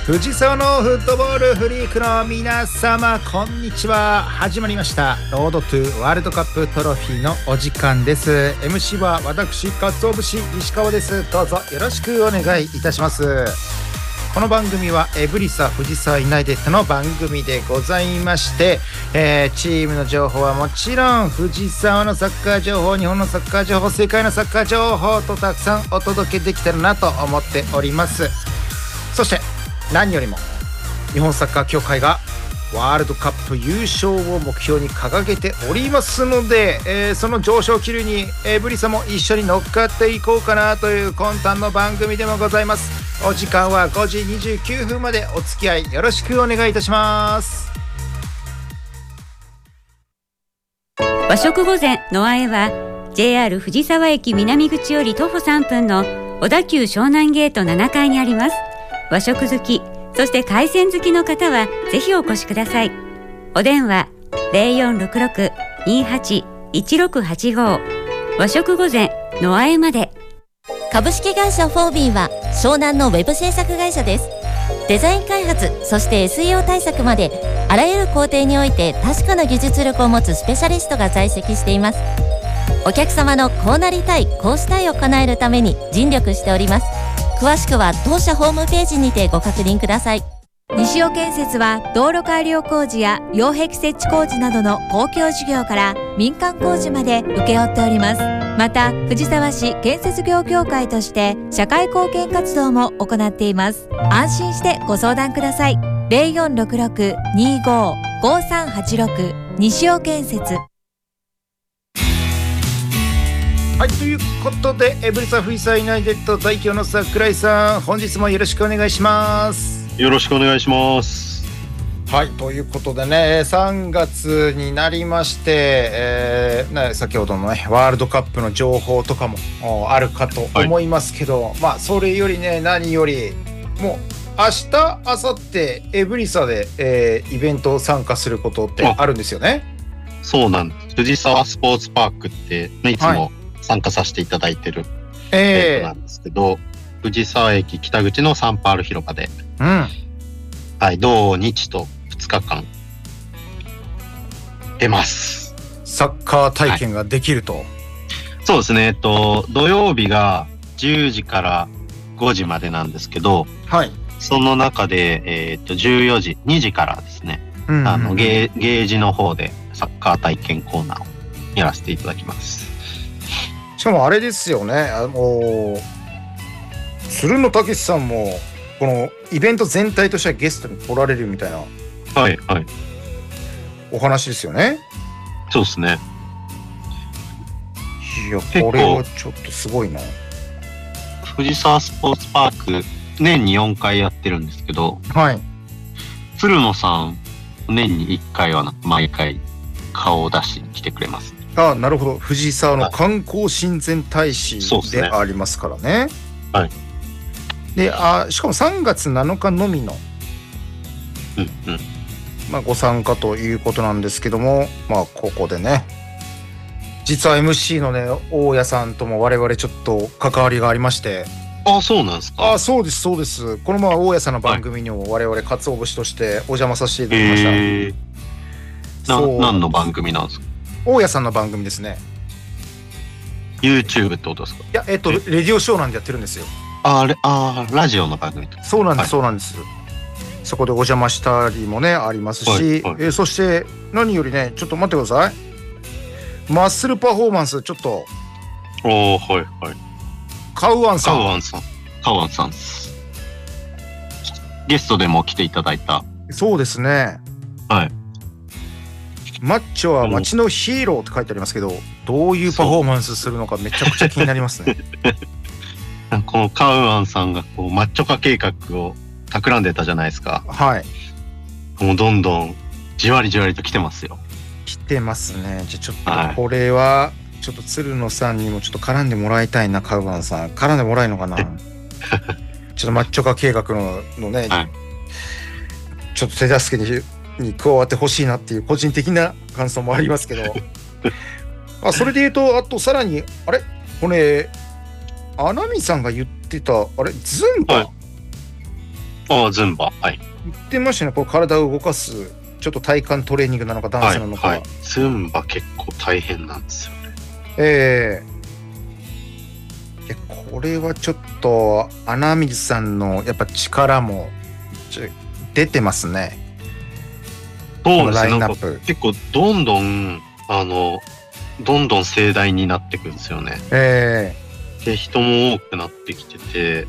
藤沢のフットボールフリークの皆様、こんにちは。始まりましたロードトゥワールドカップトロフィーのお時間です。 MC は私、鰹節石川です。どうぞよろしくお願いいたします。この番組はエブリサ藤沢ユナイテッドの番組でございまして、チームの情報はもちろん藤沢のサッカー情報、日本のサッカー情報、世界のサッカー情報とたくさんお届けできたらなと思っております。そして何よりも日本サッカー協会がワールドカップ優勝を目標に掲げておりますので、その上昇気流にエブリサも一緒に乗っかっていこうかなという魂胆の番組でもございます。お時間は5時29分までお付き合いよろしくお願いいたします。 和食御膳ノアエは JR 藤沢駅南口より徒歩3分の小田急湘南ゲート7階にあります。和食好き、そして海鮮好きの方はぜひお越しください。お電話 0466-281685 和食御膳ノアエまで。 株式会社フォービーは湘南のウェブ制作会社です。デザイン開発、そして SEO 対策まであらゆる工程において確かな技術力を持つスペシャリストが在籍しています。お客様のこうなりたい、こうしたいを叶えるために尽力しております。詳しくは当社ホームページにてご確認ください。 西尾建設は道路改良工事や擁壁設置工事などの公共事業から民間工事まで請け負っております。また藤沢市建設業協会として社会貢献活動も行っています。安心してご相談ください。0466-25-5386 西尾建設。 はい、ということでエブリサ藤沢ユナイテッド代表の櫻井さん、本日もよろしくお願いします。 よろしくお願いします。 はい、ということでね、3月になりまして、先ほどのねワールドカップの情報とかもあるかと思いますけど、まあそれよりね、何よりもう明日明後日エブリサで、イベントを参加することってあるんですよね。 そうなんです。藤沢スポーツパークって、ね、いつも参加させていただいてるイベントなんですけど、藤沢駅北口のサンパール広場で、はい、土日と2日間出ます。 サッカー体験ができると、はい、 そうですね。土曜日が10時から5時までなんですけど、はい、その中で、14時2時からですね、ゲージの方でサッカー体験コーナーをやらせていただきます。 しかもあれですよね、鶴野武さんもこのイベント全体としてはゲストに来られるみたいな、 はいはい、 お話ですよね。 そうですね。 いや、これはちょっとすごいな。 藤沢スポーツパーク年に4回やってるんですけど、はい、鶴野さん年に1回は毎回顔を出しに来てくれます。 ああ、なるほど。藤沢の観光親善大使でありますからね。はい。で、しかも3月7日のみの、ご参加ということなんですけども、ここでね、実は MC のね大家さんとも我々ちょっと関わりがありまして。 あ、そうなんですか。 そうですそうです。この大家さんの番組にも我々鰹節としてお邪魔させていただきました。 何の番組なんですか。 大家さんの番組ですね。 YouTube ってことですか。いや、レディオショーなんでやってるんですよ。 ラジオの番組。 そうなんです、そうなんです。そこでお邪魔したりもねありますし、そして何よりね、ちょっと待ってください。マッスルパフォーマンス、ちょっとはいはい、 カウアンさんゲストでも来ていただいた。 そうですね。はい。マッチョは街のヒーローって書いてありますけど、どういうパフォーマンスするのかめちゃくちゃ気になりますね。 このカウアンさんがこうマッチョ化計画を企んでたじゃないですか。はい。もうどんどんじわりじわりと来てますよ。 来てますね。じゃあちょっとこれはちょっと鶴野さんにもちょっと絡んでもらいたいな。カウアンさん絡んでもらえるのかな。ちょっとマッチョ化計画のね、ちょっと手助けに加わってほしいなっていう個人的な感想もありますけど。それで言うと、あとさらにこれアナミさんが言ってたズンバ、 ああ、ズンバ。はい。 言ってましたね。こう体を動かす、ちょっと体幹トレーニングなのか、ダンスなのか。はいはい、 ズンバ結構大変なんですよね。 これはちょっと、穴水さんのやっぱ力も出てますね。 そうですね。ラインナップ。結構どんどん盛大になってくるんですよね。で、人も多くなってきてて、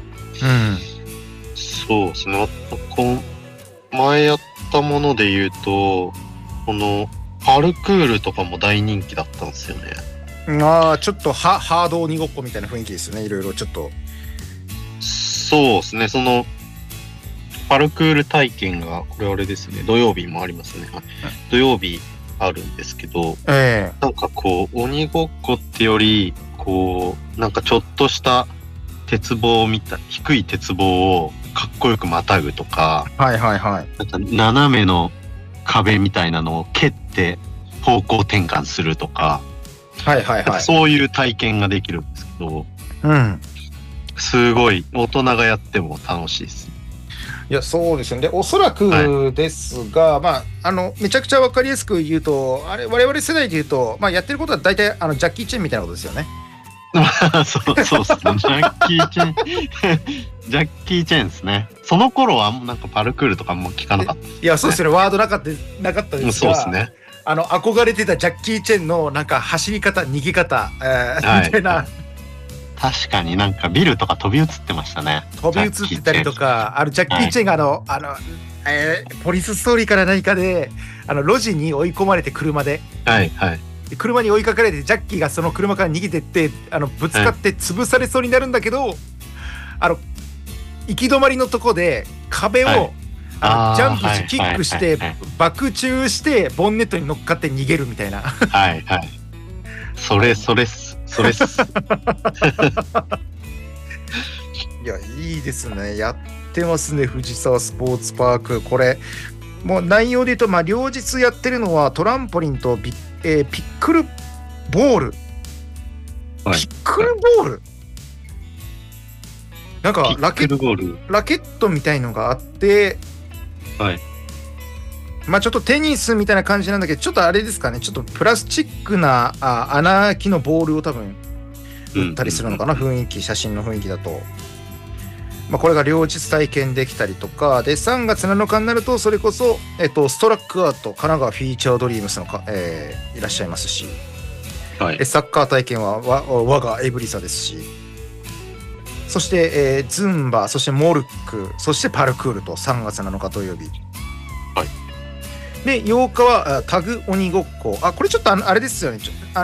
そうですね。前やったもので言うと、このパルクールとかも大人気だったんですよね。 ちょっとハード鬼ごっこみたいな雰囲気ですよね。いろいろちょっと。 そうですね。そのパルクール体験がこれあれですね。土曜日もありますね。土曜日あるんですけど、なんかこう鬼ごっこってよりこうなんかちょっとした鉄棒みたい、低い鉄棒をかっこよくまたぐとか、なんか斜めの壁みたいなのを蹴って方向転換するとか、そういう体験ができるんですけど、すごい大人がやっても楽しいです。 いや、そうですよね。おそらくですが、めちゃくちゃ分かりやすく言うと、我々世代で言うと、やってることは大体ジャッキー・チェンみたいなことですよね。 そうですね。ジャッキー・チェンジャッキー・チェンですね。その頃はなんかパルクールとかも聞かなかった、ね。 いや、そうですね。ワードなかったですが、 そうですね。 憧れてたジャッキー・チェンのなんか走り方、逃げ方、みたいな。 確かになんかビルとか飛び移ってましたね。 飛び移ってたりとか、ジャッキー・チェンがポリスストーリーから何かで路地に追い込まれて車で、車に追いかかれてジャッキーがその車から逃げてってぶつかって潰されそうになるんだけど、行き止まりのとこで壁を、ジャンプしてキックして、爆中してボンネットに乗っかって逃げるみたいな。 それっす。 いや、いいですね。やってますね、藤沢スポーツパーク。これもう内容で言うと、両日やってるのはトランポリンとピックルボール、ピックルボール、なんかラケットみたいのがあって、ちょっとテニスみたいな感じなんだけど、ちょっとあれですかね、ちょっとプラスチックな穴開きのボールを多分打ったりするのかな、雰囲気、写真の雰囲気だと。これが両日体験できたりとかで、3月7日になるとそれこそ、ストラックアート神奈川フィーチャードリームスのいらっしゃいますし、サッカー体験は我がエブリサですし、そして、ズンバ、そしてモルック、そしてパルクールと3月7日土曜日。で、8日はタグ鬼ごっこ。これちょっとあれですよね。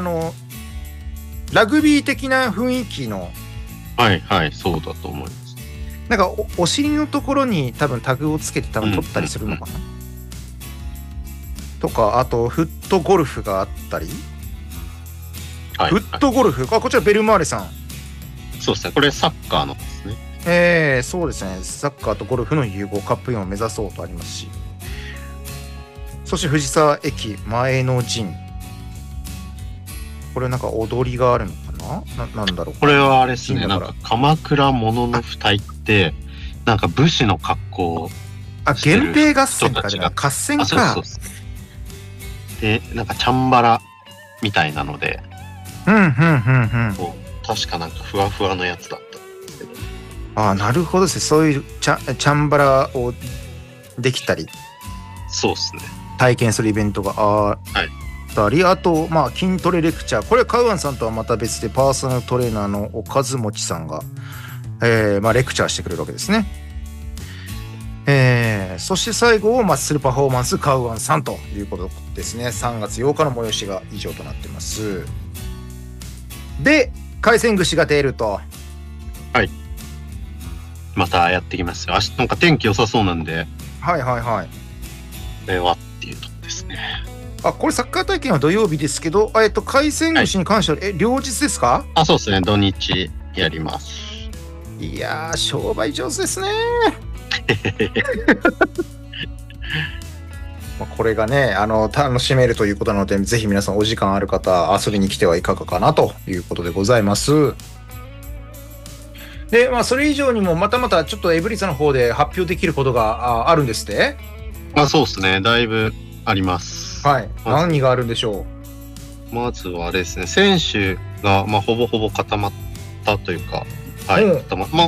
ラグビー的な雰囲気の。 そうだと思います。 なんか お尻のところに多分タグをつけて多分取ったりするのかな、とか、あとフットゴルフがあったり。フットゴルフ、こちらベルマーレさん。 そうですね。これサッカーのですね。そうですね。サッカーとゴルフの融合、カップ4を目指そうとありますし。そして藤沢駅前の陣。これなんか踊りがあるのかな、なんだろう。 これはあれですね。なんか鎌倉ものの二人ってなんか武士の格好をしてる人たちが、源平合戦かじゃ合戦か。そうで、なんかチャンバラみたいなので、確かなんかふわふわのやつだったんですけど。 なるほどですね。そういうチャンバラをできたり、 そうですね。 体験するイベントがあったり、あと筋トレレクチャー。これカウアンさんとはまた別でパーソナルトレーナーの岡津持さんが、レクチャーしてくれるわけですね。そして最後をマッスルパフォーマンスカウアンさんということですね。3月8日の催しが以上となってます。で、海鮮串が出ると。 またやってきますよ。なんか天気良さそうなんで。これはっていうとこですね。 これサッカー体験は土曜日ですけど、海鮮串に関しては、両日ですか？ そうですね。土日やります。 いやー、商売上手ですね。これがね、楽しめるということなので、ぜひ皆さんお時間ある方遊びに来てはいかがかなということでございます。 で、それ以上にもまたちょっとエブリサの方で発表できることがあるんですって？ そうですね。だいぶあります。 はい。何があるんでしょう？まずはあれですね、選手が、ほぼほぼ固まったというか、はい、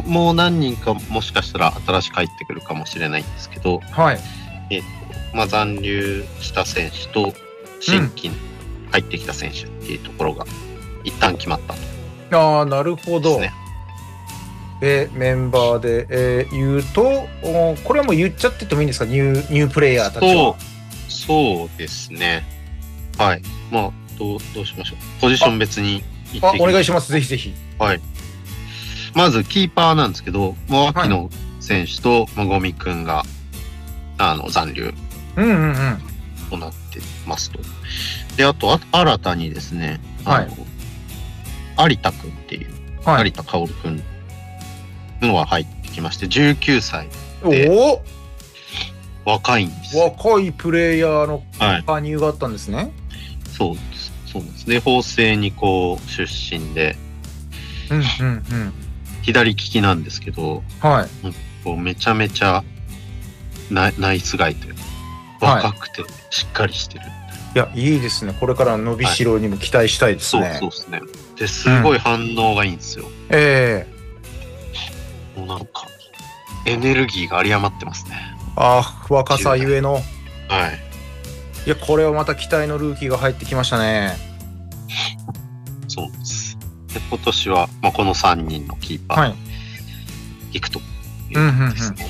もう何人かもしかしたら新しく入ってくるかもしれないんですけど、 はい。 残留した選手と新規に入ってきた選手っていうところが一旦決まったと。 なるほど。でメンバーで、言うと、これはもう言っちゃっててもいいんですか？ニュープレイヤーたちは。 そうですね。はい。どうしましょう。ポジション別に言ってお願いします。ぜひぜひ。 はい。まずキーパーなんですけど、秋野選手とゴミくんが残留となってますと。で、あと新たにですね、有田くんっていう、有田薫くんのが入ってきまして、19歳で若いんです。 若いプレイヤーの加入があったんですね。 そうなんです。で、法政二高出身で、左利きなんですけど、めちゃめちゃナイスガイというか、若くてしっかりしてる。 いや、いいですね。これからの伸びしろにも期待したいですね。 そうですね。で、すごい反応がいいんですよ。もうなんかエネルギーが有り余ってますね。 若さゆえの。 はい。 いや、これはまた期待のルーキーが入ってきましたね。 そうです。で、今年は、この3人のキーパー行くということですね。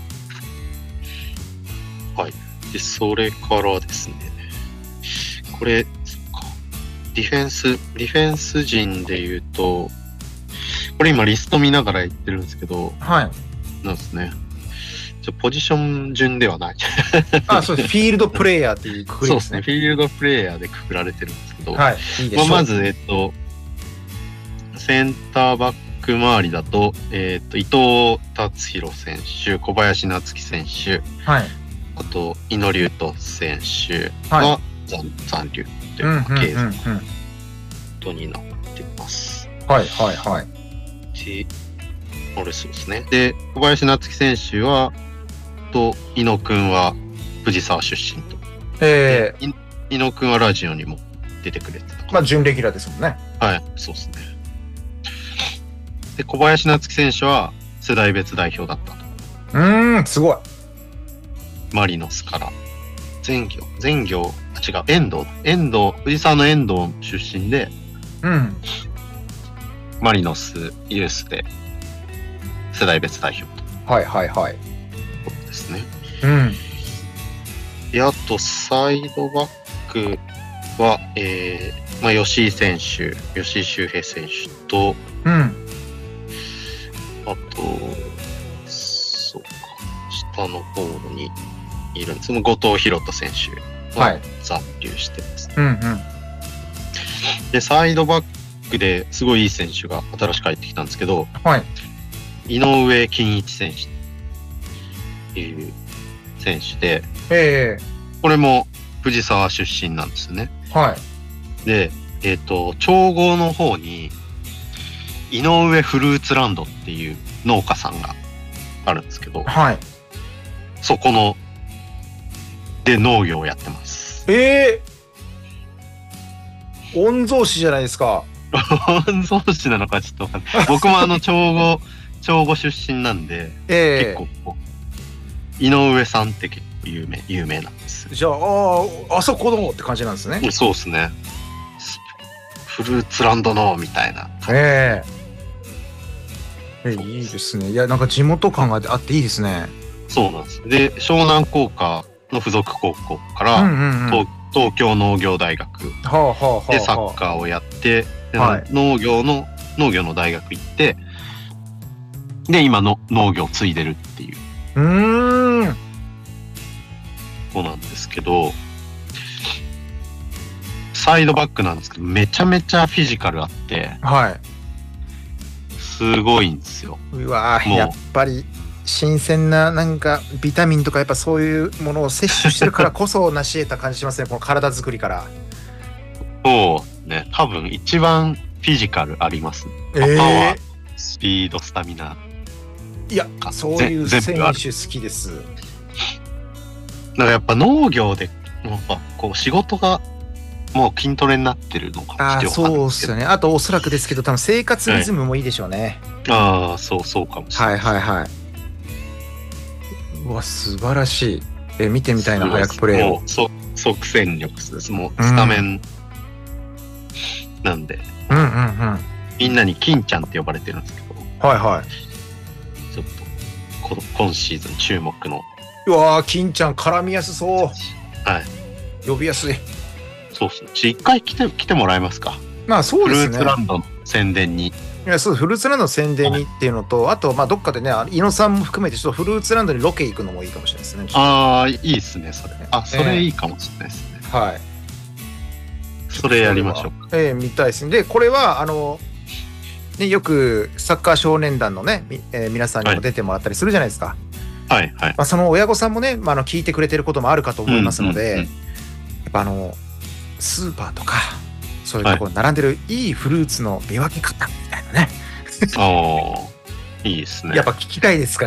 はい。で、それからですね、これ、ディフェンス陣で言うと、これ今リスト見ながら言ってるんですけど、なんですね。ポジション順ではない。 そうです。フィールドプレイヤーっていうくくりですね。 そうですね。フィールドプレイヤーでくくられてるんですけど、 いいでしょう。 まず、センターバック周りだと、伊藤達弘選手、小林夏樹選手、あと、井野龍斗選手が残留というか、継続とになっています。で、そうですね。で、小林夏樹選手は、井野くんは藤沢出身と。井野くんはラジオにも出てくれてた。 準レギュラーですもんね。 そうですね。で、小林夏樹選手は世代別代表だったと。すごい。 マリノスから遠藤、藤沢の遠藤出身で、マリノスユースで世代別代表と。そうですね。で、あとサイドバックは、吉井選手、吉井周平選手と、あと、そうか、下の方にいるんです。その後藤弘斗選手が残留してます。で、サイドバックですごいいい選手が新しく入ってきたんですけど、井上金一選手っていう選手で、これも藤沢出身なんですね。で、長郷の方に井上フルーツランドっていう農家さんがあるんですけど、そこので農業をやってます。 御曹司じゃないですか。 御曹司なのかちょっと分かんない。僕も長郷出身なんで、結構井上さんって結構有名なんです。 じゃあそこのって感じなんですね。 そうですね。フルーツランドのみたいな。 いいですね。いや、なんか地元感があっていいですね。 そうなんです。で、湘南工科の附属高校から、東京農業大学でサッカーをやって、農業の大学行って、で、今の農業を継いでるっていう。そうなんですけど、サイドバックなんですけど、めちゃめちゃフィジカルあって、すごいんですよ。 やっぱり新鮮ななんかビタミンとかやっぱそういうものを摂取してるからこそ成し得た感じしますね。この体作りから。 そうね。多分一番フィジカルありますね。 スピード、スタミナ。 いや、そういう選手好きです。 なんかやっぱ農業で、こう仕事がもう筋トレになってるのかもしれない。 そうですよね。あとおそらくですけど、多分生活リズムもいいでしょうね。 そうかもしれない。 はい。うわ、素晴らしい。見てみたいな、早くプレーを。 即戦力です。もうスタメンなんで、みんなに金ちゃんって呼ばれてるんですけど、ちょっと今シーズン注目の。 うわー、金ちゃん絡みやすそう。呼びやすい。 そうっすね。一回来てもらえますか。 そうですね。 フルーツランドの宣伝に。 そう、フルーツランドの宣伝にっていうのと、あとどっかでね、伊野さんも含めてちょっとフルーツランドにロケ行くのもいいかもしれないですね。 いいですね、それ。それいいかもしれないですね。それやりましょう。 見たいですね。で、これはよくサッカー少年団のね、皆さんにも出てもらったりするじゃないですか。その親御さんもね、聞いてくれてることもあるかと思いますので、やっぱスーパーとかそういうところに並んでるいいフルーツの見分け方みたいなね。 いいですね。 やっぱ聞きたいですから。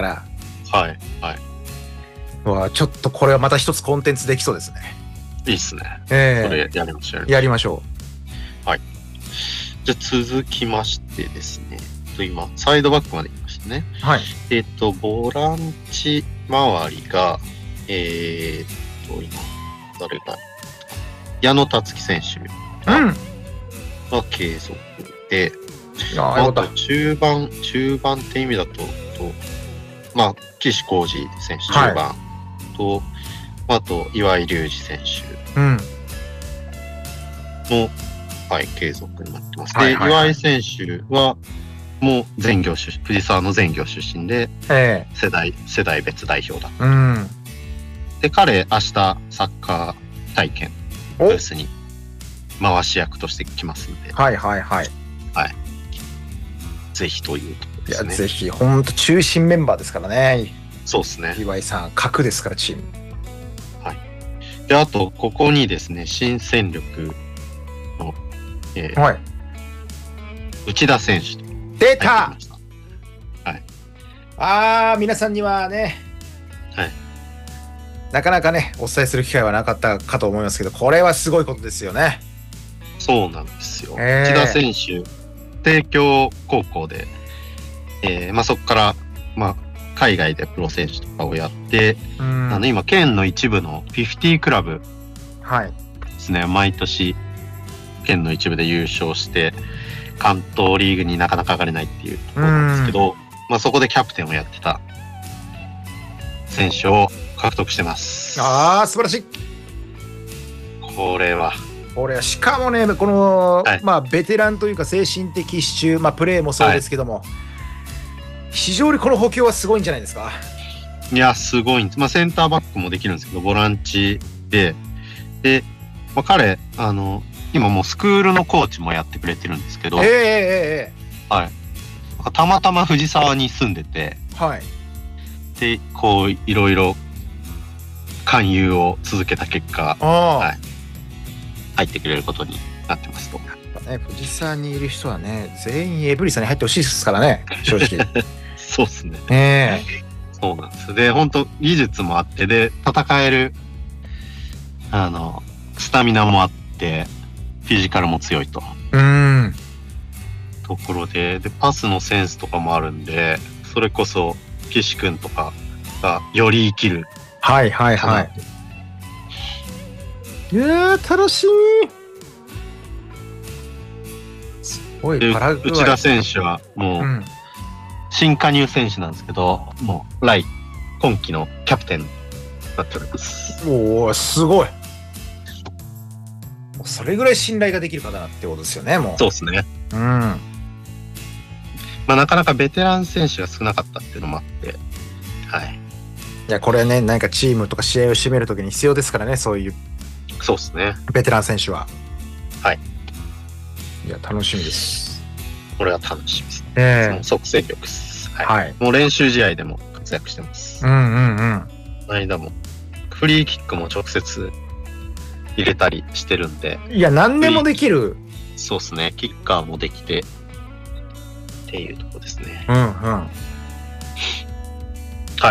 ちょっとこれはまた一つコンテンツできそうですね。 いいですね。それやりましょう。 やりましょう。じゃあ続きましてですね。今サイドバックまで来ましたね。ボランチ周りが今誰が矢野達樹選手が継続で、あと中盤って意味だと岸浩二選手中盤と、あと岩井隆二選手も、継続になってます。で、岩井選手はもう藤沢の全業出身で、世代別代表だった。で、彼明日サッカー体験ブースに回し役として来ますので、ぜひというところですね。 ぜひ、本当中心メンバーですからね。 そうですね。 岩井さん核ですから、チーム。 で、あとここにですね、新戦力の、内田選手と出た。皆さんにはね、なかなかねお伝えする機会はなかったかと思いますけど、これはすごいことですよね。 そうなんですよ。内田選手、帝京高校で、そこから海外でプロ選手とかをやって、今県の一部の50クラブですね、毎年県の一部で優勝して関東リーグになかなか上がれないっていうところなんですけど、そこでキャプテンをやってた選手を獲得してます。 素晴らしい。 これはしかもね、この、ベテランというか精神的支柱、プレーもそうですけども、非常にこの補強はすごいんじゃないですか。 いや、すごいんです。センターバックもできるんですけど、ボランチで、彼今もうスクールのコーチもやってくれてるんですけど、たまたま藤沢に住んでて、でこういろいろ勧誘を続けた結果、入ってくれることになってますと。 藤沢にいる人はね、全員エブリさんに入ってほしいですからね、正直。 そうですね。そうなんです。で、本当技術もあって、で戦えるスタミナもあって、フィジカルも強いと。ところで、パスのセンスとかもあるんで、それこそ岸君とかがより生きる。 いやー、楽しみ。すごい。 内田選手はもう新加入選手なんですけど、もう今季のキャプテンになっております。 すごい。それぐらい信頼ができる方だってことですよね。もう。 そうですね。なかなかベテラン選手が少なかったっていうのもあって、 いや、これね、何かチームとか試合を締めるときに必要ですからね、そういう。 そうですね。 ベテラン選手は。いや、楽しみです。 これは楽しみですね。その即戦力です。もう練習試合でも活躍してます。この間もフリーキックも直接入れたりしてるんで。 いや、何でもできる。 そうですね。キッカーもできてってっていうところですね。 うんうん。 はい。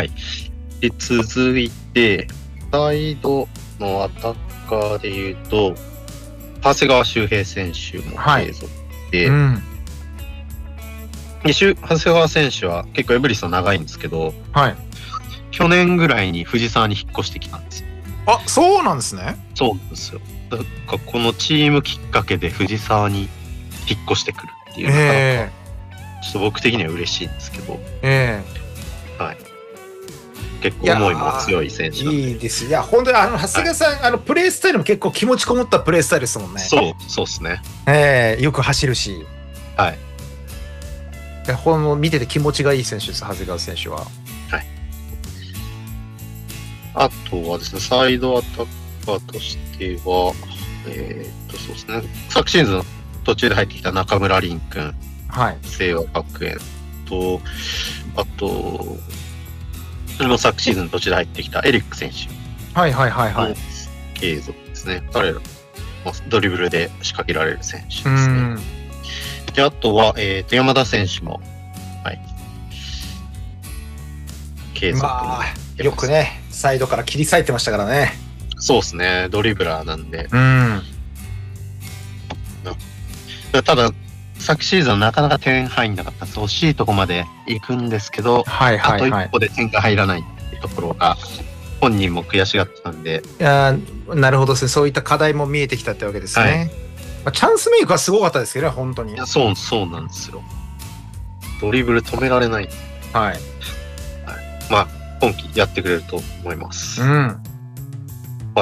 で、続いて、サイドのアタッカーで言うと、長谷川修平選手も継続で、で長谷川選手は結構エブリスト長いんですけど、 はい、 去年ぐらいに藤沢に引っ越してきたんですよ。 あ、そうなんですね。 そうなんですよ。だからこのチームきっかけで藤沢に引っ越してくるっていうのが、ちょっと僕的には嬉しいんですけど、はい、結構思いも強い選手なんで。 いいです。いや本当に長谷川さん、プレースタイルも結構気持ちこもったプレースタイルですもんね。 そうですね。 よく走るし、 はい。 見てて気持ちがいい選手です、長谷川選手は。 はい。あとはですね、サイドアタッカーとしては、そうですね、昨シーズン途中で入ってきた中村凛君、 はい、 清和学園と、あと、昨シーズン途中で入ってきたエリック選手。 はいはいはいはい。 継続ですね。彼ら、ドリブルで仕掛けられる選手ですね。で、あとは、山田選手も、はい。継続。 よくね、サイドから切り裂いてましたからね。 そうですね、ドリブラーなんで。ただ、昨シーズンなかなか点入んなかった。惜しいとこまで行くんですけど、あと一歩で点が入らないっていうところが、本人も悔しがってたんで。 なるほどですね。そういった課題も見えてきたってわけですね。チャンスメイクはすごかったですけどね、本当に。 いや、そうなんですよ。ドリブル止められない。 はい。 今季やってくれると思います。 はい。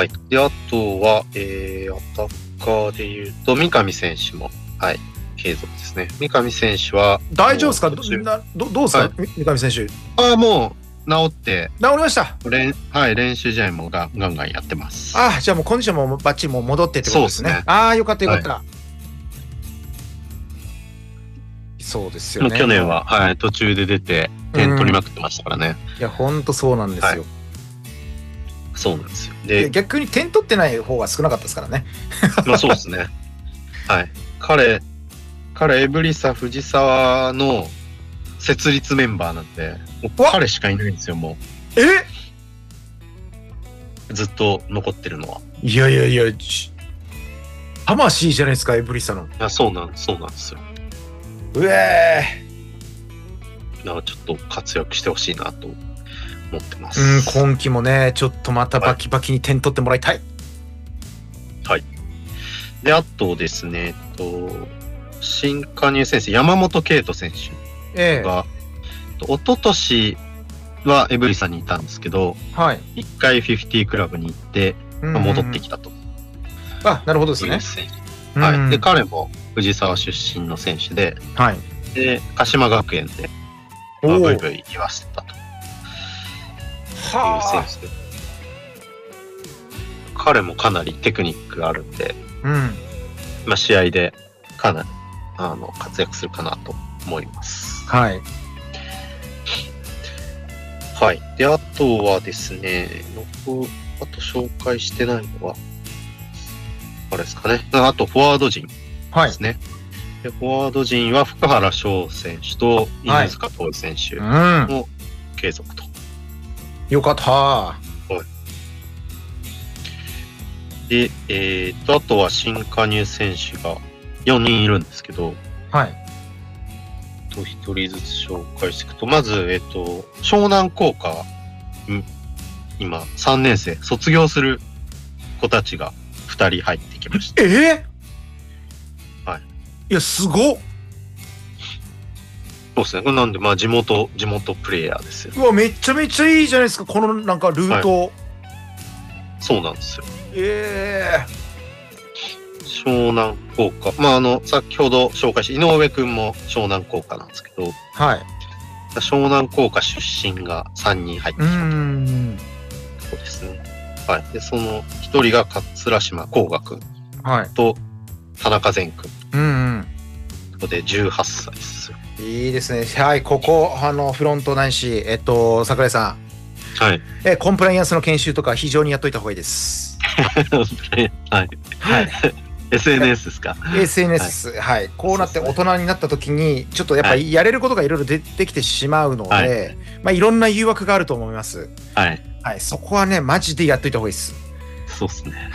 で、あとは、アタッカーで言うと、三上選手も、はい、継続ですね。三上選手は。 大丈夫ですか？どうですか、三上選手。 もう、治りました。 練習試合もガンガンやってます。 じゃあもうコンディションもバッチリも戻ってってことですね。よかったよかった。そうですよね。 去年は、途中で出て、点取りまくってましたからね。 いや、ほんとそうなんですよ。 そうなんですよ。で、 逆に点取ってない方が少なかったですからね。 そうですね。はい。彼、エブリサ藤沢の設立メンバーなんで、彼しかいないんですよ、もう。ずっと残ってるのは。 いや、魂じゃないですか、エブリサの。 いや、そうなんですよ。ちょっと活躍してほしいなと思ってます。 今季もね、ちょっとまたバキバキに点取ってもらいたい。 はい。で、あとですね、新加入選手、山本圭人選手が、一昨年はエブリサにいたんですけど、一回50クラブに行って、戻ってきたと。 なるほどですね。 はい。で、彼も藤沢出身の選手で、で、鹿島学園で、ブイブイ言わせてたという選手で、彼もかなりテクニックがあるんで、試合でかなり活躍するかなと思います。はい。で、あとはですね、あと紹介してないのは、あれですかね。あと、フォワード陣ですね。でフォワード陣は福原翔選手と犬塚徹選手の継続と。 よかった。 で、あとは新加入選手が4人いるんですけど、1人ずつ紹介していくと、まず、湘南工科、今、3年生、卒業する子たちが2人入ってきました。 いや、すごっ。 そうですね。なんで、地元プレイヤーですよ。 めちゃめちゃいいじゃないですか、このなんかルート。 そうなんですよ。湘南工科。先ほど紹介した井上くんも湘南工科なんですけど、湘南工科出身が3人入ってきたと。そうですね。で、その1人が桂島光雅くんと田中善くん。ここで18歳ですよ。 いいですね。ここフロントないし、櫻井さん。コンプライアンスの研修とか非常にやっといた方がいいです。 SNS ですか。 SNS、はい、こうなって大人になった時にちょっとやっぱりやれることがいろいろ出てきてしまうので、いろんな誘惑があると思います。そこはねマジでやっといた方がいいです。 そうですね。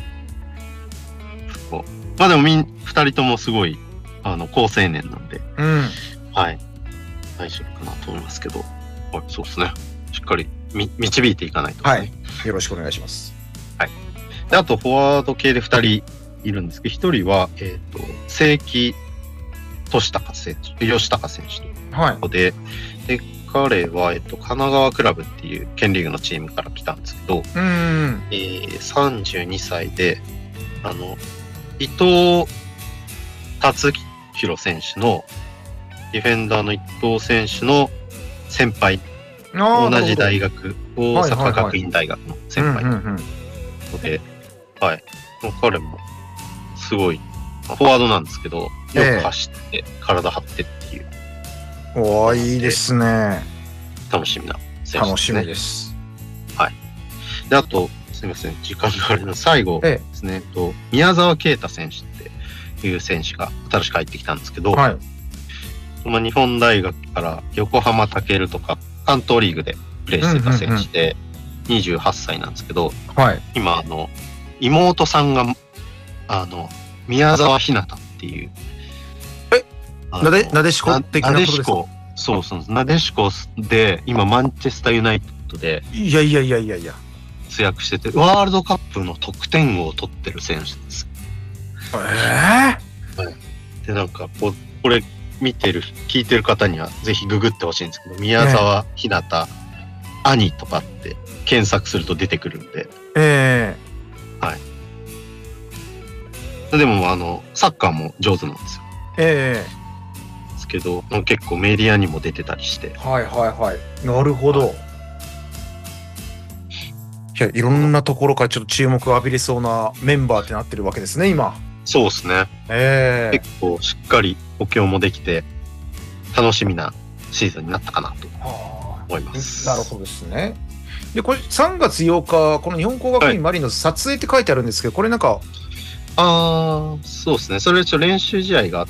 でも2人ともすごい高青年なんで、大丈夫かなと思いますけど、そうですね。しっかり導いていかないとですね。 よろしくお願いします。 であとフォワード系で2人いるんですけど、1人は正規吉高選手ということで、彼は神奈川クラブっていう県リーグのチームから来たんですけど、32歳で伊藤達弘選手のディフェンダーの伊藤選手の先輩、同じ大学、大阪学院大学の先輩なので、彼もすごいフォワードなんですけど、よく走って体張ってっていう。 いいですね。 楽しみな選手ですね。 楽しみです。 であとすみません、時間があるの最後ですね、宮澤啓太選手っていう選手が新しく入ってきたんですけど、日本大学から横浜武とか関東リーグでプレーしてた選手で28歳なんですけど、今妹さんが宮澤ひなたっていうなでしこ的なことですか？ そうなでしこで今マンチェスターユナイテッドでいや活躍してて、ワールドカップの得点王を取ってる選手です。でなんかこれ聞いてる方にはぜひググってほしいんですけど、宮澤ひなた兄とかって検索すると出てくるんで、でもサッカーも上手なんですよ。ですけど結構メディアにも出てたりして。 なるほど。いろんなところからちょっと注目を浴びれそうなメンバーってなってるわけですね今。 そうですね。結構しっかり補強もできて楽しみなシーズンになったかなと思います。 なるほどですね。でこれ3月8日この日本工学院マリノス撮影って書いてあるんですけど、これなんかそうですね。それ練習試合があって、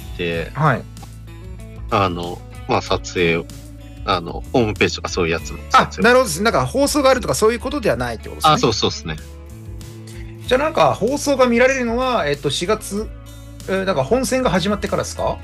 撮影をホームページとかそういうやつの撮影。 なるほどです。なんか放送があるとかそういうことではないってことですね。 そうですね。 じゃあなんか放送が見られるのは4月なんか本戦が始まってからですか？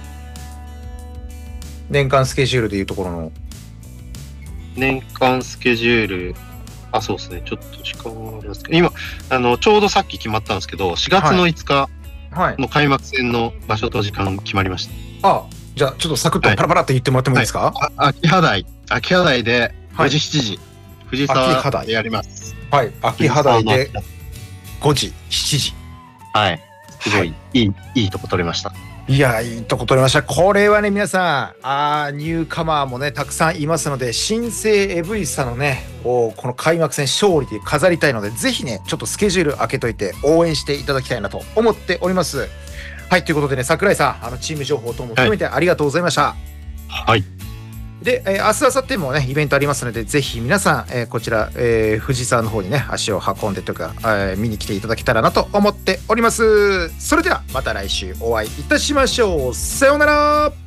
年間スケジュールでいうところの。 年間スケジュール、そうですね。ちょっと時間はありますけど、今ちょうどさっき決まったんですけど、4月の5日の開幕戦の場所と時間決まりました。 じゃあちょっとサクッとパラパラって言ってもらってもいいですか？ 秋葉台で5時7時、藤沢でやります。 秋葉台で5時7時。 すごいいいとこ取れました。 いいとこ取れました。これはね皆さんニューカマーもねたくさんいますので、新生エブリサのねこの開幕戦勝利で飾りたいので、ぜひねちょっとスケジュール開けといて応援していただきたいなと思っております。ということでね、櫻井さんチーム情報等も含めてありがとうございました。で、明日明後日もねイベントありますので、ぜひ皆さん、こちら、藤沢の方にね足を運んでとか、見に来ていただけたらなと思っております。それではまた来週お会いいたしましょう。さようなら。